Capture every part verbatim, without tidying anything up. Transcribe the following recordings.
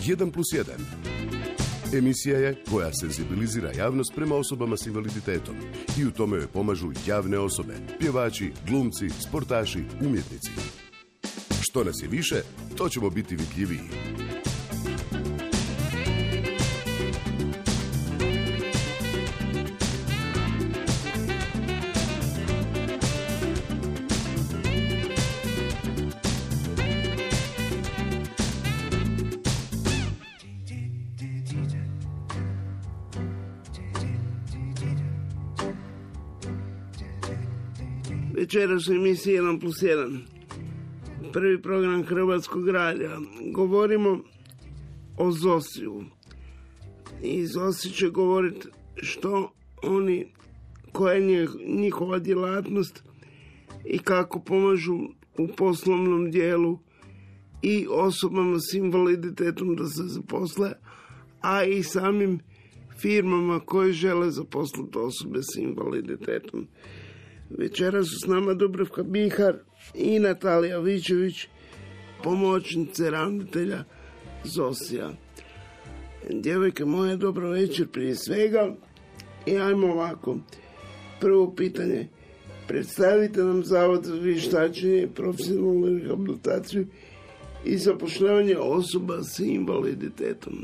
jedan plus jedan. Emisija je koja senzibilizira javnost prema osobama s invaliditetom i u tome joj pomažu javne osobe, pjevači, glumci, sportaši, umjetnici. Što nas je više, to ćemo biti vidljiviji. Večeras u emisiji jedan plus jedan. Prvi program Hrvatskog radija. Govorimo o Zosiju. I Zosi će govoriti što oni, koja je njihova djelatnost i kako pomažu u poslovnom dijelu i osobama s invaliditetom da se zaposle, a i samim firmama koje žele zaposliti osobe s invaliditetom. Večera su s nama Dubravka Bihar i Natalija Vičević, pomoćnice ravnatelja Zosija. Djevojke moje, dobro večer prije svega. I ajmo ovako. Prvo pitanje. Predstavite nam Zavod za vještačenje, profesionalnu rehabilitaciju i zapošljavanje osoba s invaliditetom.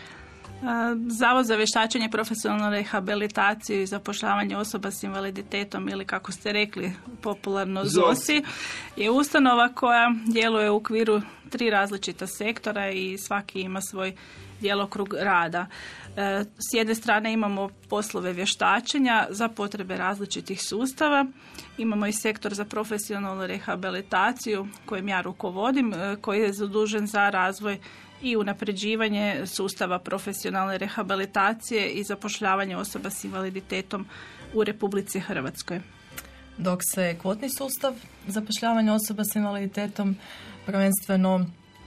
Zavod za vještačenje, profesionalnu rehabilitaciju i zapošljavanje osoba s invaliditetom, ili kako ste rekli popularno ZOSI, je ustanova koja djeluje u okviru tri različita sektora i svaki ima svoj djelokrug rada. S jedne strane imamo poslove vještačenja za potrebe različitih sustava. Imamo i sektor za profesionalnu rehabilitaciju kojim ja rukovodim, koji je zadužen za razvoj i unapređivanje sustava profesionalne rehabilitacije i zapošljavanje osoba s invaliditetom u Republici Hrvatskoj. Dok se kvotni sustav zapošljavanja osoba s invaliditetom prvenstveno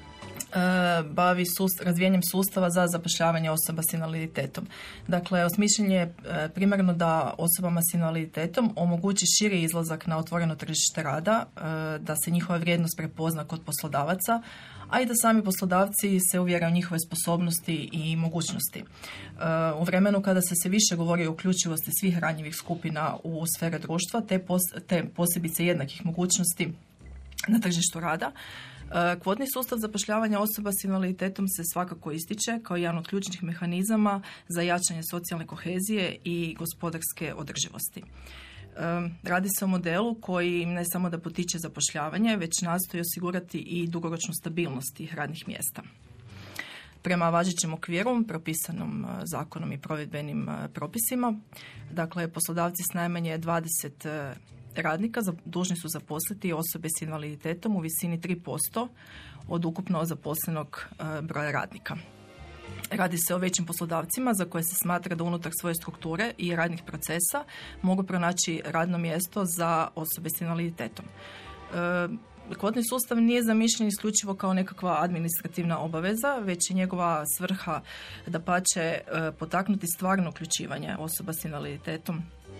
e, bavi sust, razvijanjem sustava za zapošljavanje osoba s invaliditetom. Dakle, osmišljen je e, primarno da osobama s invaliditetom omogući širi izlazak na otvoreno tržište rada, e, da se njihova vrijednost prepozna kod poslodavaca, a i da sami poslodavci se uvjere u njihove sposobnosti i mogućnosti. U vremenu kada se sve više govori o uključivosti svih ranjivih skupina u sfere društva, te, pos, te posebice jednakih mogućnosti na tržištu rada, kvotni sustav zapošljavanja osoba s invaliditetom se svakako ističe kao jedan od ključnih mehanizama za jačanje socijalne kohezije i gospodarske održivosti. Radi se o modelu koji ne samo da potiče zapošljavanje, već nastoji osigurati i dugoročnu stabilnost tih radnih mjesta. Prema važećem okviru, propisanom zakonom i provedbenim propisima, dakle, poslodavci s najmanje dvadeset radnika dužni su zaposliti osobe s invaliditetom u visini tri posto od ukupno zaposlenog broja radnika. Radi se o većim poslodavcima za koje se smatra da unutar svoje strukture i radnih procesa mogu pronaći radno mjesto za osobe s invaliditetom. E, kvotni sustav nije zamišljen isključivo kao nekakva administrativna obaveza, već je njegova svrha dapače e, potaknuti stvarno uključivanje osoba s invaliditetom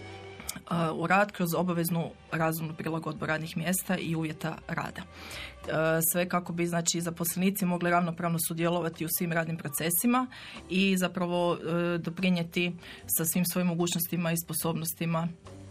u rad kroz obaveznu razumnu prilagodbu radnih mjesta i uvjeta rada. Sve kako bi, znači, zaposlenici mogli ravnopravno sudjelovati u svim radnim procesima i zapravo doprinijeti sa svim svojim mogućnostima i sposobnostima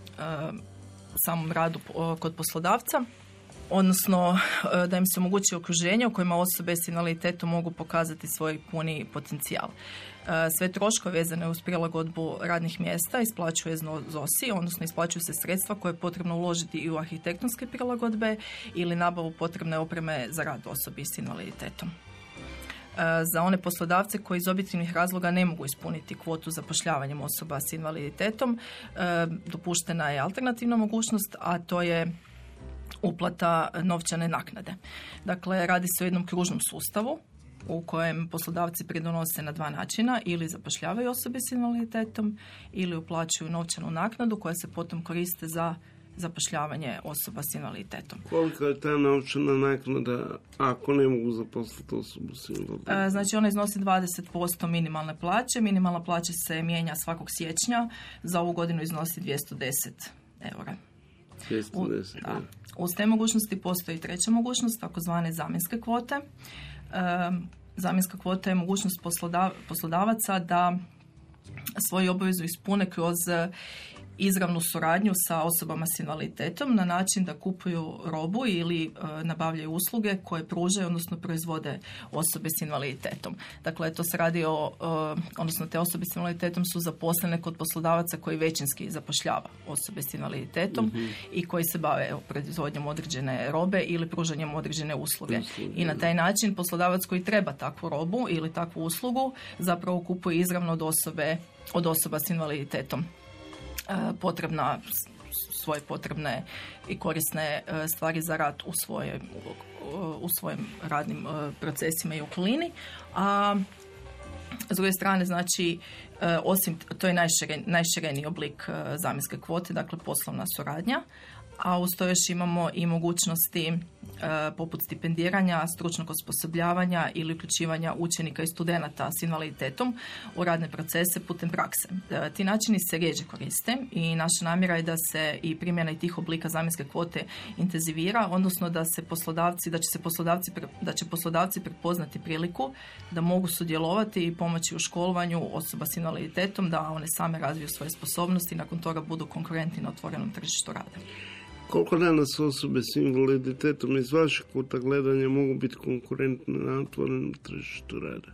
samom radu kod poslodavca, odnosno da im se omogući okruženje u kojima osobe s invaliditetom mogu pokazati svoj puni potencijal. Sve troškove vezane uz prilagodbu radnih mjesta isplaćuje ZOSI, odnosno isplaćuju se sredstva koje je potrebno uložiti i u arhitektonske prilagodbe ili nabavu potrebne opreme za rad osobi s invaliditetom. Za one poslodavce koji iz objektivnih razloga ne mogu ispuniti kvotu zapošljavanjem osoba s invaliditetom, dopuštena je alternativna mogućnost, a to je uplata novčane naknade. Dakle, radi se o jednom kružnom sustavu u kojem poslodavci pridonose na dva načina, ili zapošljavaju osobe s invaliditetom ili uplaćuju novčanu naknadu koja se potom koriste za zapošljavanje osoba s invaliditetom. Koliko je ta novčana naknada ako ne mogu zaposliti osobu s invaliditetom? Znači, ona iznosi dvadeset posto minimalne plaće. Minimalna plaća se mijenja svakog siječnja. Za ovu godinu iznosi dvjesto deset eura. dvjesto deset, U, da. Uz te mogućnosti postoji treća mogućnost, takozvane zamjenske kvote. Um, zamjenska kvota je mogućnost poslodava, poslodavaca da svoju obavezu ispune kroz izravnu suradnju sa osobama s invaliditetom na način da kupuju robu ili e, nabavljaju usluge koje pružaju, odnosno proizvode osobe s invaliditetom. Dakle, to se radi o, e, odnosno te osobe s invaliditetom su zaposlene kod poslodavaca koji većinski zapošljava osobe s invaliditetom mm-hmm. i koji se bave evo, proizvodnjom određene robe ili pružanjem određene usluge. Usluge. I na taj način poslodavac koji treba takvu robu ili takvu uslugu zapravo kupuje izravno od osobe, od osoba s invaliditetom potrebna, svoje potrebne i korisne stvari za rad u, svoje, u svojim radnim procesima i okolini. A s druge strane, znači, osim, to je najširen, najšireniji oblik zamjenske kvote, dakle poslovna suradnja, a uz to još imamo i mogućnosti e, poput stipendiranja, stručnog osposobljavanja ili uključivanja učenika i studenata s invaliditetom u radne procese putem prakse. E, ti načini se rijeđe koriste i naša namjera je da se i primjena i tih oblika zamjenske kvote intenzivira, odnosno da se poslodavci, da će se poslodavci, da će poslodavci prepoznati priliku da mogu sudjelovati i pomoći u školovanju osoba s invaliditetom, da one same razviju svoje sposobnosti i nakon toga budu konkurentni na otvorenom tržištu rada. Koliko danas osobe s invaliditetom iz vašeg kuta gledanja mogu biti konkurentne na otvorenom tržištu rada?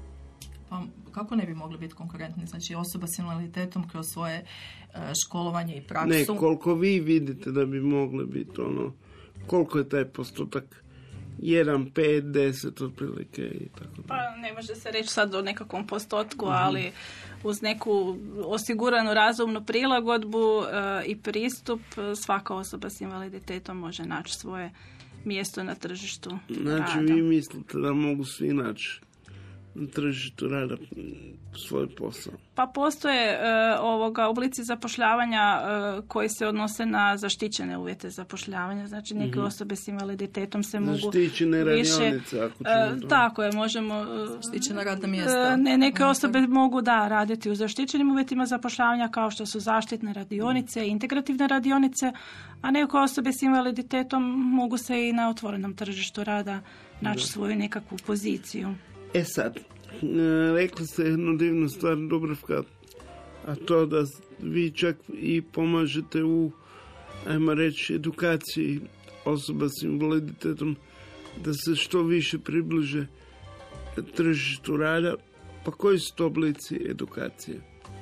Pa kako ne bi mogli biti konkurentni? Znači osoba s invaliditetom kroz svoje uh, školovanje i praksu... Ne, koliko vi vidite da bi mogli biti ono, koliko je taj postotak? jedan, pet, deset otprilike i tako da. Pa ne može se reći sad o nekakvom postotku, mm-hmm. ali uz neku osiguranu razumnu prilagodbu uh, i pristup svaka osoba s invaliditetom može naći svoje mjesto na tržištu znači, rada. Vi mislite da mogu svi naći na tržištu rada svoj posao? Pa postoje uh, ovoga oblici zapošljavanja uh, koji se odnose na zaštićene uvjete zapošljavanja. Znači neke mm-hmm. osobe s invaliditetom se mogu zaštićene više... radionice, ako ćemo uh, tako je, možemo... Uh, zaštićena radna mjesta. Uh, ne, neke osobe mogu da raditi u zaštićenim uvjetima zapošljavanja kao što su zaštitne radionice, mm. integrativne radionice, a neke osobe s invaliditetom mogu se i na otvorenom tržištu rada naći da. svoju nekakvu poziciju. E sad, rekli ste jednu divnu stvar, Dubravka, a to da vi čak i pomažete u, ajmo reći, edukaciji osoba s invaliditetom da se što više približe tržištu rada. Pa koji su to oblici edukacije?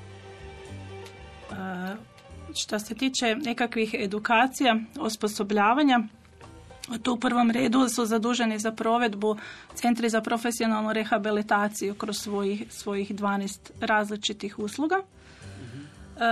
Uh, što se tiče nekakvih edukacija, osposobljavanja, tu u prvom redu su zaduženi za provedbu centri za profesionalnu rehabilitaciju kroz svojih, svojih dvanaest različitih usluga. Mm-hmm.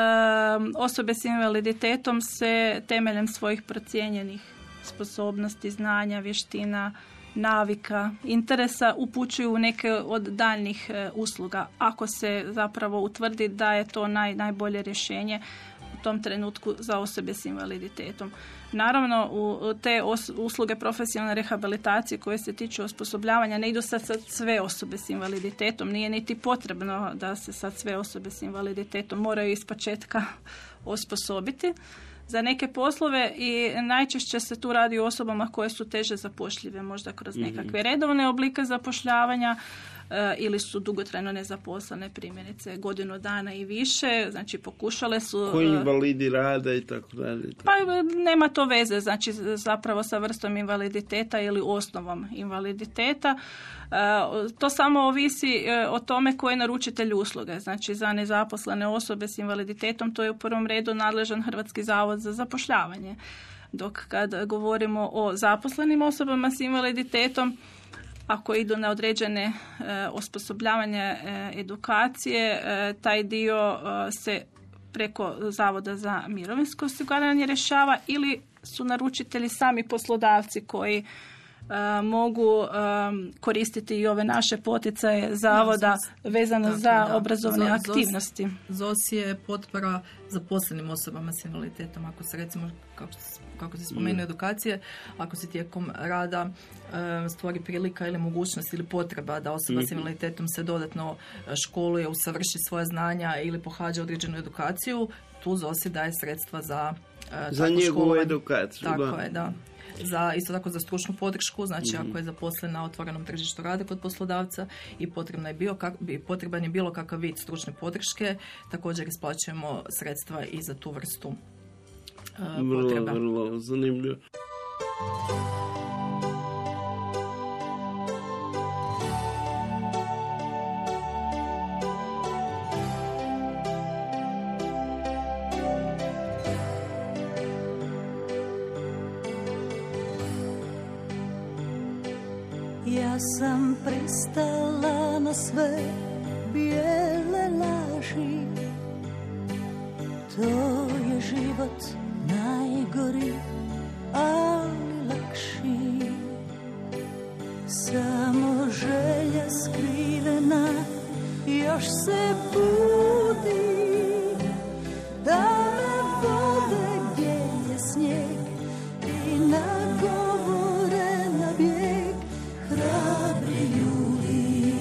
E, osobe s invaliditetom se temeljem svojih procijenjenih sposobnosti, znanja, vještina, navika, interesa upućuju u neke od daljnjih e, usluga. Ako se zapravo utvrdi da je to naj, najbolje rješenje u tom trenutku za osobe s invaliditetom. Naravno, u te os- usluge profesionalne rehabilitacije koje se tiču osposobljavanja ne idu sad, sad sve osobe s invaliditetom. Nije niti potrebno da se sad sve osobe s invaliditetom moraju ispočetka osposobiti za neke poslove i najčešće se tu radi o osobama koje su teže zapošljive, možda kroz nekakve redovne oblike zapošljavanja e, ili su dugotrajno nezaposlene, primjerice godinu dana i više, znači pokušale su... Koji invalidi rade i tako dalje. Pa nema to veze, znači zapravo sa vrstom invaliditeta ili osnovom invaliditeta. E, to samo ovisi e, o tome koji je naručitelj usluge. Znači za nezaposlene osobe s invaliditetom to je u prvom redu nadležan Hrvatski zavod za zapošljavanje. Dok kad govorimo o zaposlenim osobama s invaliditetom, ako idu na određene e, osposobljavanje e, edukacije, e, taj dio e, se preko Zavoda za mirovinsko osiguranje rješava ili su naručitelji sami poslodavci koji Uh, mogu um, koristiti i ove naše poticaje zavoda vezano dakle, za da. obrazovne Z- aktivnosti. Z O S je potpora zaposlenim osobama s invaliditetom. Ako se recimo, kako, kako se spomenuo edukacije, ako se tijekom rada um, stvori prilika ili mogućnost ili potreba da osoba mm-hmm. s invaliditetom se dodatno školuje, usavrši svoje znanja ili pohađa određenu edukaciju, tu Z O S daje sredstva za uh, za njegovu školovanje. edukaciju. Tako da. je, da. za, isto tako za stručnu podršku, znači mm. ako je zaposlen na otvorenom tržištu rada kod poslodavca i potrebna je bio kak, potreban je bilo kakav vid stručne podrške, također isplaćujemo sredstva i za tu vrstu uh, potreba. Vrlo, vrlo zanimljivo. Ja sam pristala na sve bijele laži, to je život najgori, ali lakši. Samo želja skrivena još se budi, da me vode gdje je snijeg i nagovore na bijeg hrabri ljudi.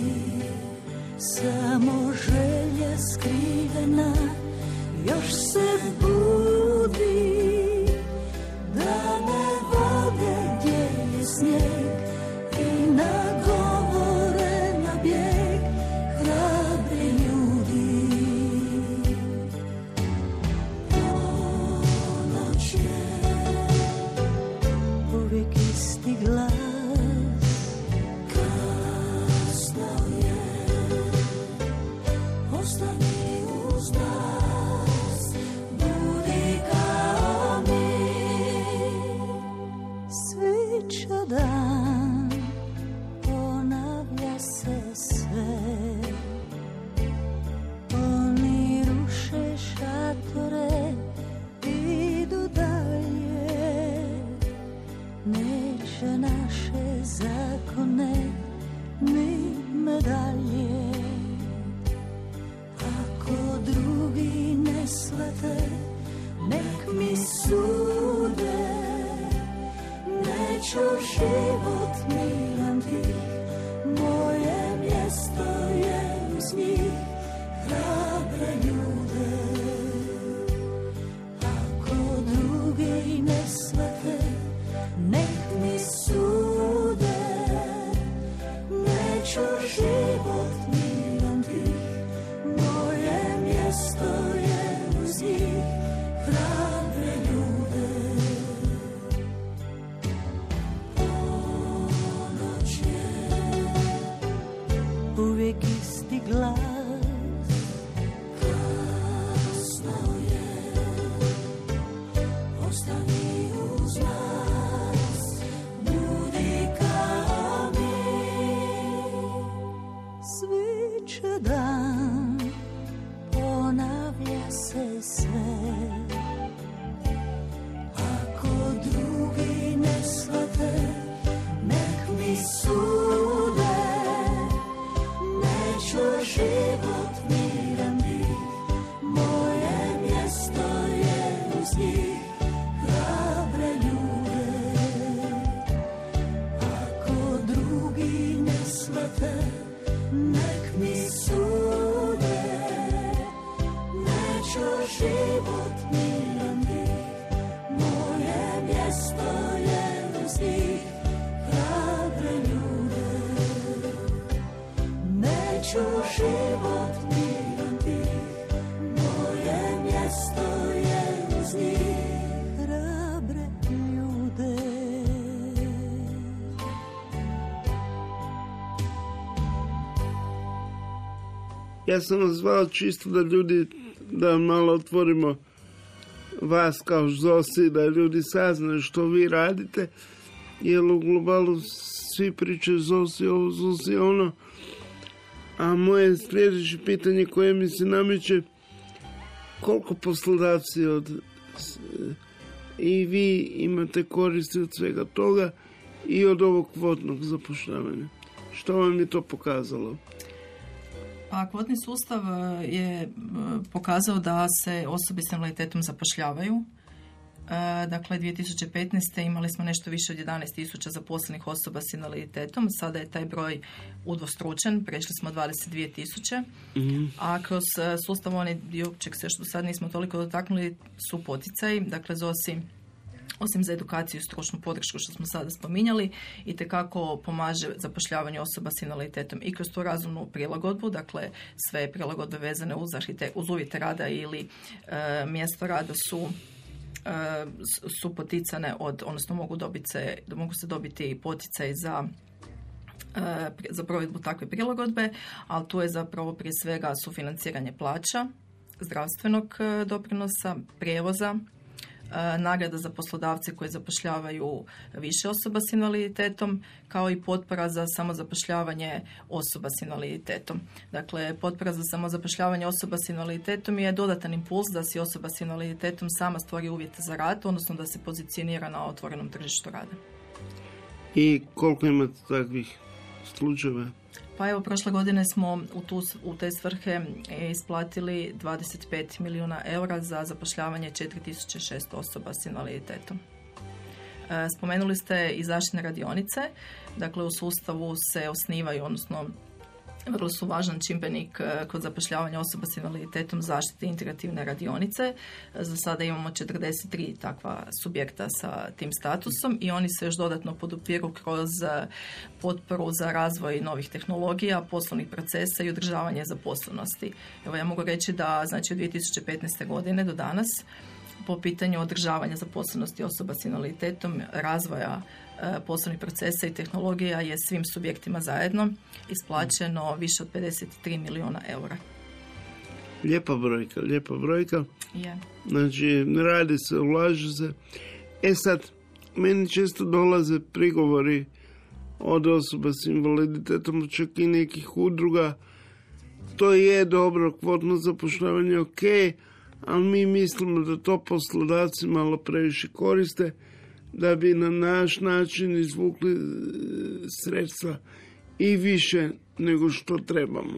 Samo želja skrivena još se budi, da me vode gdje je snijeg i nagovore na bijeg hrabri ljudi. Ponoć je uvijek isti glas, kasno je, ostani uz nas, budi kao mi. Svića dan, ponavlja se sve, oni ruše šatore, idu dalje, neće naše zakone ni medalje. Ako drugi ne shvate, nek mi sude, neću život miran tih, moje mjesto je uz njih, hrabre ljude. Ako drugi ne shvate, nek mi sude, neću život miran tih, moje mjesto je uz njih, hrabre ljude. Ponoć je uvijek isti glas, kasno je, ostani uz nas, budi kao mi. Sviće dan, ponavlja se sve, ako drugi ne shvate, nek mi sude, neću život miran bit, moje mjesto je uz njih, hrabre ljude. Ako drugi ne shvate, nek mi sude, neću život miran bit, moje mjesto je uz njih, hrabre ljude. Neću život miran bit, moje mjesto je uz njih, hrabre ljude. Ja sam vas zvao čisto da ljudi, da malo otvorimo vas kao Zosi, da ljudi saznaju što vi radite, jer u globalu svi pričaju Zosi ovo, Zosi ono. A moje sljedeće pitanje koje mi se nameće, koliko poslodavci od i vi imate koristi od svega toga i od ovog kvotnog zapošljavanja? Što vam je to pokazalo? Pa kvotni sustav je pokazao da se osobe s invaliditetom zapošljavaju. Dakle, dvije tisuće petnaeste. imali smo nešto više od jedanaest tisuća zaposlenih osoba s invaliditetom. Sada je taj broj udvostručen, prešli smo dvadeset dvije tisuće. Mm-hmm. A kroz sustav, onaj dio čeg se što sad nismo toliko dotaknuli, su poticaji. Dakle, ZOSI osim za edukaciju i stručnu podršku što smo sada spominjali, itekako pomaže zapošljavanju osoba s invaliditetom i kroz tu razumnu prilagodbu, dakle sve prilagodbe vezane uz, arhite- uz uvjete rada ili e, mjesto rada su e, su poticane od, odnosno mogu, dobiti se, mogu se dobiti poticaj za e, za provedbu takve prilagodbe, ali tu je zapravo prije svega sufinanciranje plaća, zdravstvenog e, doprinosa, prijevoza, nagrada za poslodavce koji zapošljavaju više osoba s invaliditetom, kao i potpora za samozapošljavanje osoba s invaliditetom. Dakle, potpora za samozapošljavanje osoba s invaliditetom je dodatan impuls da si osoba s invaliditetom sama stvori uvjete za rad, odnosno da se pozicionira na otvorenom tržištu rada. I koliko imate takvih slučajeva? Pa evo, prošle godine smo u, tu, u te svrhe isplatili dvadeset pet milijuna eura za zapošljavanje četiri tisuće šesto osoba s invaliditetom. Spomenuli ste i zaštitne radionice. Dakle, u sustavu se osnivaju, odnosno vrlo su važan čimbenik kod zapošljavanja osoba s invaliditetom zaštite integrativne radionice. Za sada imamo četrdeset tri takva subjekta sa tim statusom i oni se još dodatno podupiru kroz potporu za razvoj novih tehnologija, poslovnih procesa i održavanje zaposlenosti. Evo, ja mogu reći da znači od dvije tisuće petnaeste. godine do danas po pitanju održavanja zaposlenosti osoba s invaliditetom, razvoja e, poslovnih procesa i tehnologija je svim subjektima zajedno isplaćeno više od pedeset tri milijuna eura. Lijepa brojka, lijepa brojka. Yeah. Znači, radi se, ulaže se. E sad, meni često dolaze prigovori od osoba s invaliditetom, čak i nekih udruga. To je dobro, kvotno zapošljavanje ok, ali mi mislimo da to poslodavci malo previše koriste da bi na naš način izvukli sredstva i više nego što trebamo.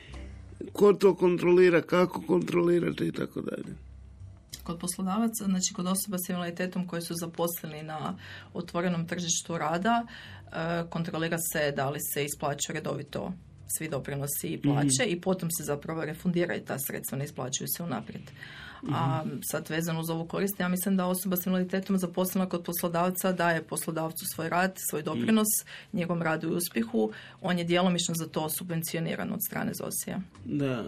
Ko to kontrolira, kako kontrolirate i tako dalje. Kod poslodavaca, znači kod osoba s invaliditetom koji su zaposleni na otvorenom tržištu rada, kontrolira se da li se isplaćuje redovito svi doprinosi i plaće mm. i potom se zapravo refundiraju ta sredstva, ne isplaćuju se unaprijed. Mm. A sad vezano uz ovu korist, ja mislim da osoba s invaliditetom zaposlena kod poslodavca daje poslodavcu svoj rad, svoj doprinos, mm. njegovom radu i uspjehu, on je djelomično za to subvencioniran od strane Z O S I-a. Da,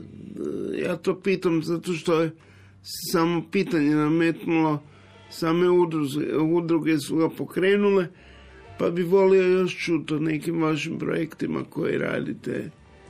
ja to pitam zato što je samo pitanje nametnulo, same udruge, udruge su ga pokrenule, pa bi volio još čuti o nekim vašim projektima koje radite.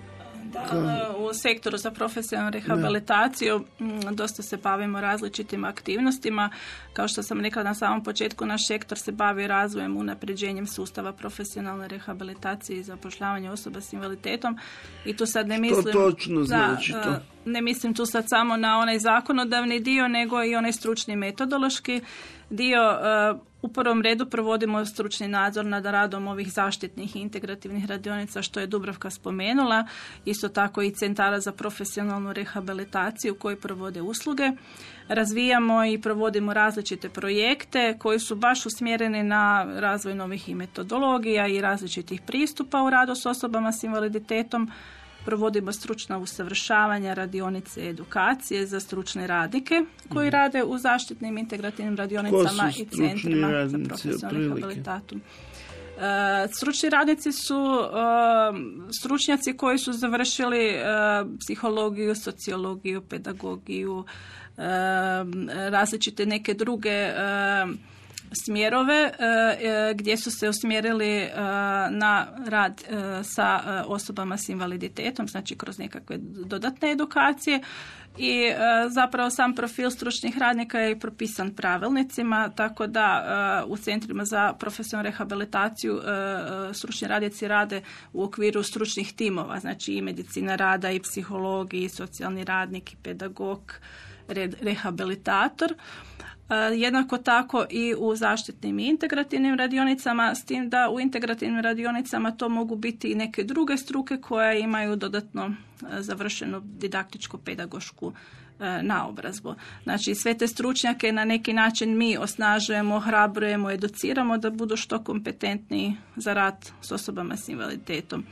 Da, u sektoru za profesionalnu rehabilitaciju da. dosta se bavimo različitim aktivnostima. Kao što sam rekla na samom početku, naš sektor se bavi razvojem, unapređenjem sustava profesionalne rehabilitacije i zapošljavanja osoba s invaliditetom. I tu sad ne mislim... To točno znači da, to. Ne mislim tu sad samo na onaj zakonodavni dio, nego i onaj stručni metodološki dio. U prvom redu provodimo stručni nadzor nad radom ovih zaštitnih i integrativnih radionica, što je Dubravka spomenula. Isto tako i centara za profesionalnu rehabilitaciju koji provode usluge. Razvijamo i provodimo različite projekte koji su baš usmjereni na razvoj novih i metodologija i različitih pristupa u radu s osobama s invaliditetom. Provodimo stručna usavršavanja, radionice, edukacije za stručne radnike koji rade u zaštitnim integrativnim radionicama i centrima za profesionalnu rehabilitaciju. Uh, stručni radnici su uh, stručnjaci koji su završili uh, psihologiju, sociologiju, pedagogiju, uh, različite neke druge uh, smjerove uh, gdje su se usmjerili uh, na rad uh, sa uh, osobama s invaliditetom, znači kroz nekakve dodatne edukacije i uh, zapravo sam profil stručnih radnika je propisan pravilnicima, tako da uh, u centrima za profesionalnu rehabilitaciju uh, stručni radnici rade u okviru stručnih timova, znači i medicina rada i psiholog i socijalni radnik i pedagog, re, rehabilitator. Jednako tako i u zaštitnim i integrativnim radionicama, s tim da u integrativnim radionicama to mogu biti i neke druge struke koje imaju dodatno završenu didaktičko-pedagošku naobrazbu. Znači sve te stručnjake na neki način mi osnažujemo, ohrabrujemo, educiramo da budu što kompetentniji za rad s osobama s invaliditetom.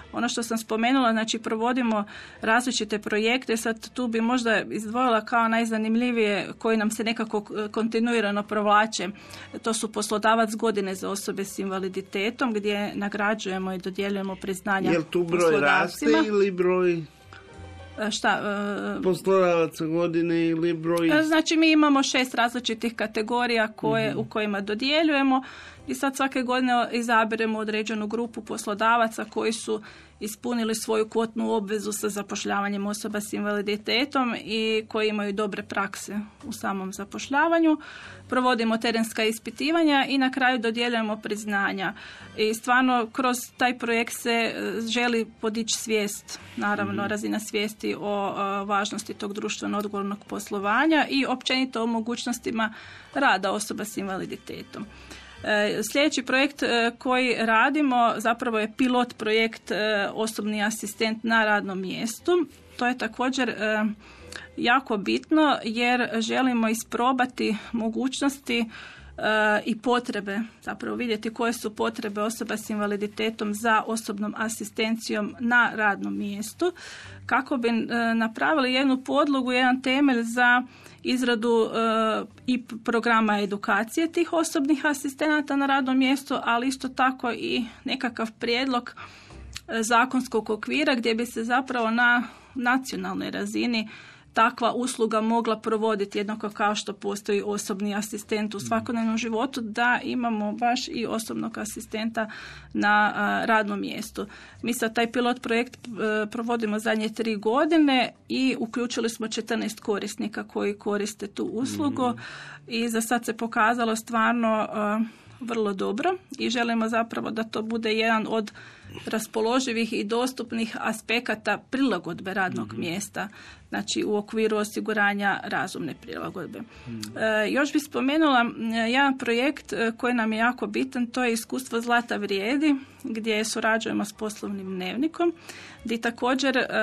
Ono što sam spomenula, znači provodimo različite projekte, sad tu bi možda izdvojila kao najzanimljivije koji nam se nekako kontinuirano provlače. To su poslodavac godine za osobe s invaliditetom gdje nagrađujemo i dodjeljujemo priznanja poslodavcima. Je li tu broj raste ili broj... Šta? Poslodavaca godine ili broj... Znači mi imamo šest različitih kategorija koje, mm-hmm. u kojima dodjeljujemo i sad svake godine izabiremo određenu grupu poslodavaca koji su ispunili svoju kvotnu obvezu sa zapošljavanjem osoba s invaliditetom i koji imaju dobre prakse u samom zapošljavanju. Provodimo terenska ispitivanja i na kraju dodjeljujemo priznanja. I stvarno kroz taj projekt se želi podići svijest, naravno mm-hmm. razina svijesti o, o važnosti tog društveno odgovornog poslovanja i općenito o mogućnostima rada osoba s invaliditetom. Sljedeći projekt koji radimo zapravo je pilot projekt osobni asistent na radnom mjestu. To je također jako bitno jer želimo isprobati mogućnosti i potrebe, zapravo vidjeti koje su potrebe osoba s invaliditetom za osobnom asistencijom na radnom mjestu, kako bi napravili jednu podlogu, jedan temelj za izradu e, i programa edukacije tih osobnih asistenata na radnom mjestu, ali isto tako i nekakav prijedlog e, zakonskog okvira gdje bi se zapravo na nacionalnoj razini takva usluga mogla provoditi jednako kao što postoji osobni asistent u svakodnevnom životu, da imamo baš i osobnog asistenta na a, radnom mjestu. Mi sad taj pilot projekt a, provodimo zadnje tri godine i uključili smo četrnaest korisnika koji koriste tu uslugu mm. i za sad se pokazalo stvarno a, vrlo dobro i želimo zapravo da to bude jedan od raspoloživih i dostupnih aspekata prilagodbe radnog mm-hmm. mjesta, znači u okviru osiguranja razumne prilagodbe. Mm-hmm. E, još bih spomenula jedan projekt koji nam je jako bitan, to je iskustvo Zlata vrijedi, gdje surađujemo s poslovnim dnevnikom, gdje također e,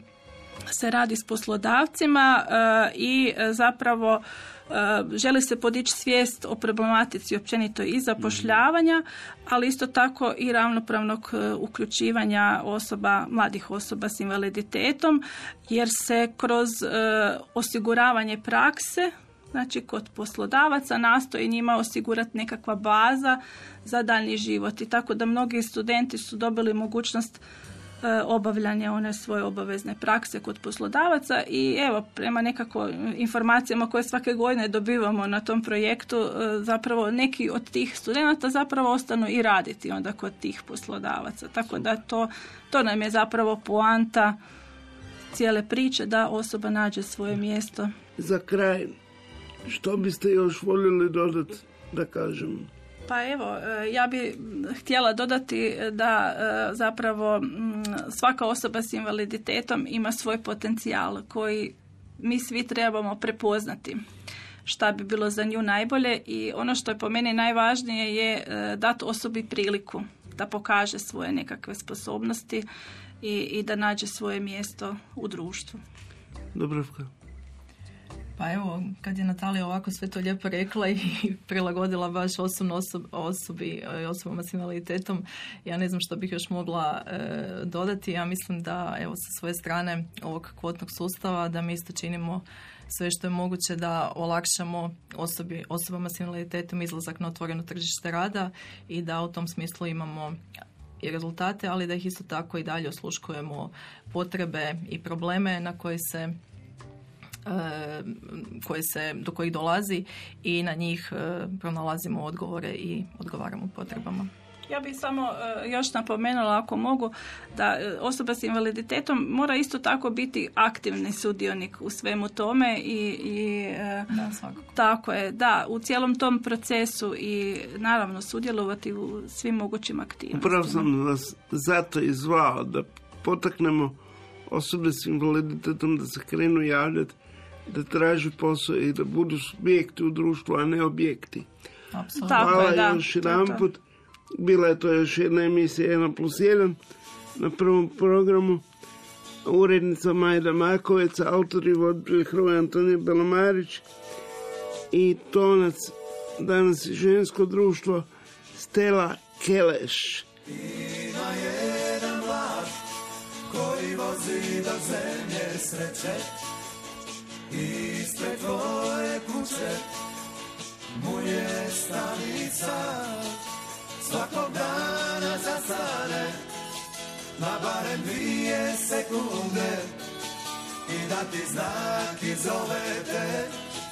se radi s poslodavcima e, i zapravo želi se podići svijest o problematici općenito i zapošljavanja, ali isto tako i ravnopravnog uključivanja osoba, mladih osoba s invaliditetom, jer se kroz osiguravanje prakse, znači kod poslodavaca, nastoji njima osigurati nekakva baza za daljnji život. I tako da mnogi studenti su dobili mogućnost obavljanja one svoje obavezne prakse kod poslodavaca i evo, prema nekako informacijama koje svake godine dobivamo na tom projektu, zapravo neki od tih studenata zapravo ostanu i raditi onda kod tih poslodavaca. Tako da to, to nam je zapravo poanta cijele priče, da osoba nađe svoje mjesto. Za kraj, što biste još voljeli dodati da kažem? Pa evo, ja bih htjela dodati da zapravo svaka osoba s invaliditetom ima svoj potencijal koji mi svi trebamo prepoznati šta bi bilo za nju najbolje i ono što je po meni najvažnije je dati osobi priliku da pokaže svoje nekakve sposobnosti i, i da nađe svoje mjesto u društvu. Dubravka. Pa evo, kad je Natalija ovako sve to lijepo rekla i prilagodila baš osobno osob, osobi, osobama s invaliditetom, ja ne znam što bih još mogla e, dodati. Ja mislim da evo sa svoje strane ovog kvotnog sustava da mi isto činimo sve što je moguće da olakšamo osobi, osobama s invaliditetom izlazak na otvoreno tržište rada i da u tom smislu imamo i rezultate, ali da ih isto tako i dalje osluškujemo potrebe i probleme na koje se koje se, do kojih dolazi i na njih pronalazimo odgovore i odgovaramo potrebama. Ja bih samo još napomenula, ako mogu, da osoba s invaliditetom mora isto tako biti aktivni sudionik u svemu tome i, i da, svakako. Tako je, da, u cijelom tom procesu i naravno sudjelovati u svim mogućim aktivnostima. Upravo sam vas zato i zvao da potaknemo osobe s invaliditetom da se krenu javljati, da traži posao i da budu subjekti u društvu, a ne objekti. Apsolutno. Hvala je, da, još jedan put. Bila je to još jedna emisija jedan plus jedan na prvom programu. Urednica Majda Makovec, autor i voditelj Hrvoje Antonije Belomarić i tonac danas i žensko društvo Stela Keleš. Ima jedan vlaš koji vozi do zemlje sreće. Ispred tvoje kuće mu je stanica. Svakog dana zastane na barem dvije sekunde i da ti znak i zove te.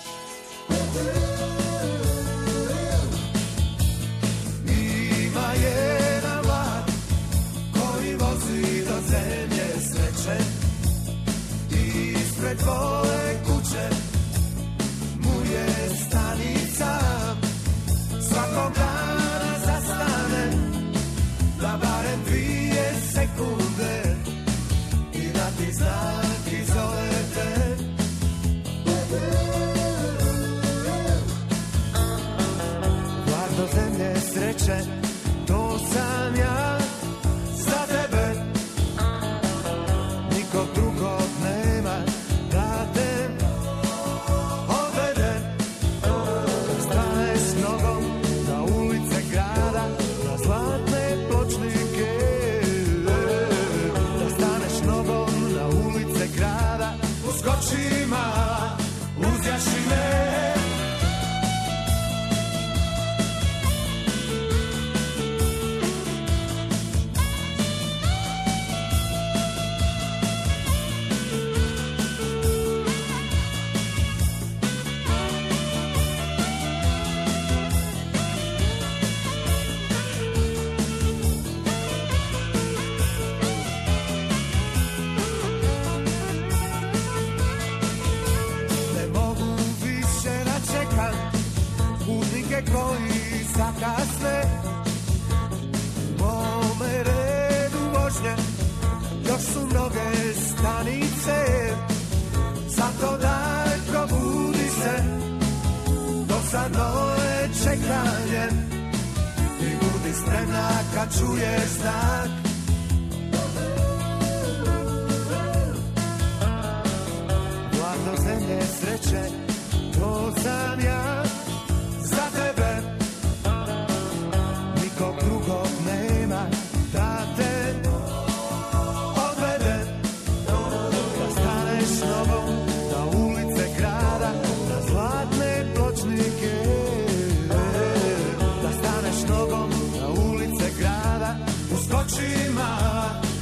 Ima jedan vlak koji vozi do zemlje sreće. Ispred tvoje kuće mu je stanica. Svakog dana zastane da barem dvije sekunde i da ti znak i zove te. Vlak do zemlje sreće, to sam ja za tebe. Nikog drugog nema da te odvede. Da staneš nogom na ulice grada, na zlatne pločnike. Da staneš nogom na ulice grada, uskoči mala, uzjaši me. Koji zakasne mome redu vožnje, još su mnoge stanice. Zato daj probudi se, dosadno je čekanje i budi spremna kad čuješ znak. Vlak do zemlje sreće, to sam ja za tebe. Nikog drugog nema da te odvede. Da staneš nogom na ulice grada, na zlatne pločnike. Da staneš nogom na ulice grada, uskoči mala,